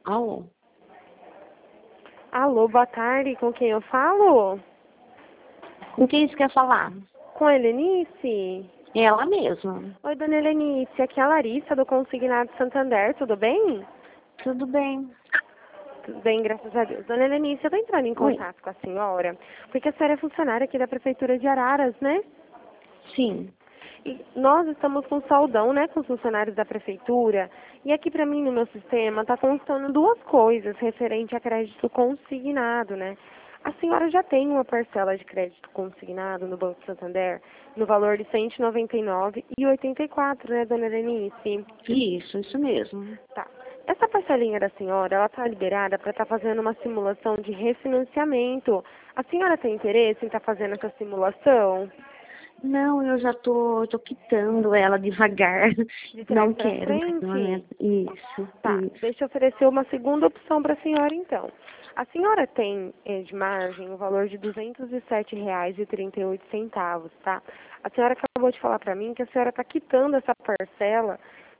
Alô? Alô, boa tarde, com quem eu falo? Com quem você quer falar? Com a Helenice? Ela mesma. Oi, dona Helenice, aqui é a Larissa do Consignado Santander, tudo bem? Tudo bem. Tudo bem, graças a Deus. Dona Helenice, eu tô entrando em Oi. contato com a senhora, porque a senhora é funcionária aqui da Prefeitura de Araras, né? Sim. E nós estamos com saudão, né, com os funcionários da Prefeitura, e aqui pra mim no meu sistema tá constando duas coisas referente a crédito consignado, né? A senhora já tem uma parcela de crédito consignado no Banco Santander no valor de R$ 199,84, né, dona Helenice? Isso mesmo. Tá. Essa parcelinha da senhora, ela tá liberada para estar fazendo uma simulação de refinanciamento. A senhora tem interesse em estar fazendo essa simulação? Não, eu já tô quitando ela devagar. De trás Não para quero mais no frente? momento. Isso. Tá, deixa eu oferecer uma segunda opção para a senhora, então. A senhora tem de margem o valor de R$ 207,38, tá? A senhora acabou de falar para mim que a senhora está quitando essa parcela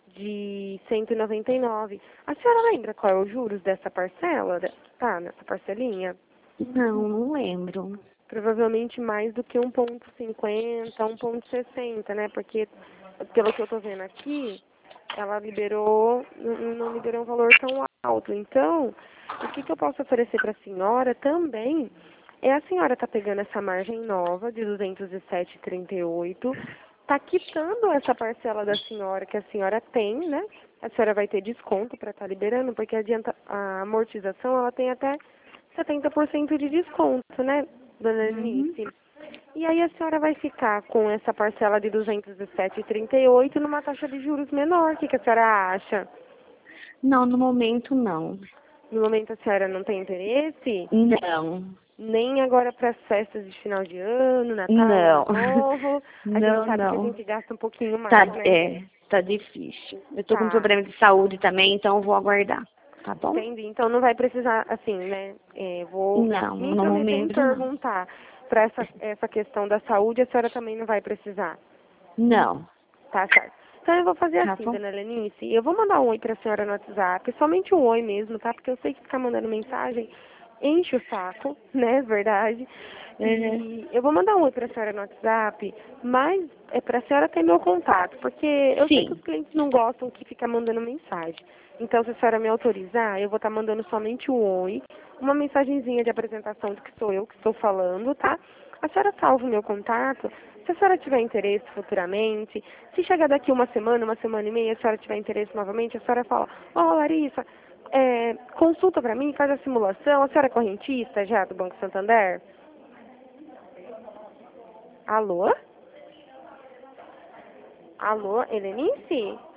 de 199. A senhora lembra qual é os juros dessa parcela? Tá, nessa parcelinha? Não lembro. Provavelmente mais do que 1,50, 1,60, né? Porque, pelo que eu tô vendo aqui, ela liberou, não liberou um valor tão alto. Então, o que eu posso oferecer para a senhora também é a senhora tá pegando essa margem nova de 207,38, tá quitando essa parcela da senhora que a senhora tem, né? A senhora vai ter desconto para estar liberando, porque a amortização ela tem até 70% de desconto, né, dona Uhum. Eunice? E aí a senhora vai ficar com essa parcela de 207,38 numa taxa de juros menor. O que a senhora acha? Não, no momento não. No momento a senhora não tem interesse? Não. Nem agora para as festas de final de ano, Natal, Ano Não. Novo. A gente Não, sabe que a não. gente gasta um pouquinho Tá, mais, né? tá difícil. Eu tô com Tá, problema de saúde também, então eu vou aguardar. Tá bom? entendi. Então não vai precisar, assim, né? Vou Não, me no intrometer em momento não. perguntar para essa questão da saúde, a senhora também não vai precisar. Não. Tá certo. Então eu vou fazer Tá assim, bom? dona Lenice, eu vou mandar um oi pra senhora no WhatsApp, somente um oi mesmo, tá? Porque eu sei que ficar mandando mensagem enche o saco, né? Verdade. Uhum. E eu vou mandar um oi pra senhora no WhatsApp, mas é pra senhora ter meu contato, porque eu sei que os Sim. clientes não gostam que fica mandando mensagem. Então, se a senhora me autorizar, eu vou estar mandando somente um oi, uma mensagenzinha de apresentação de que sou eu que estou falando, tá? A senhora salva o meu contato. Se a senhora tiver interesse futuramente, se chegar daqui uma semana e meia, a senhora tiver interesse novamente, a senhora fala, Larissa, consulta para mim, faz a simulação. A senhora é correntista já do Banco Santander? Alô? Alô, Helenice?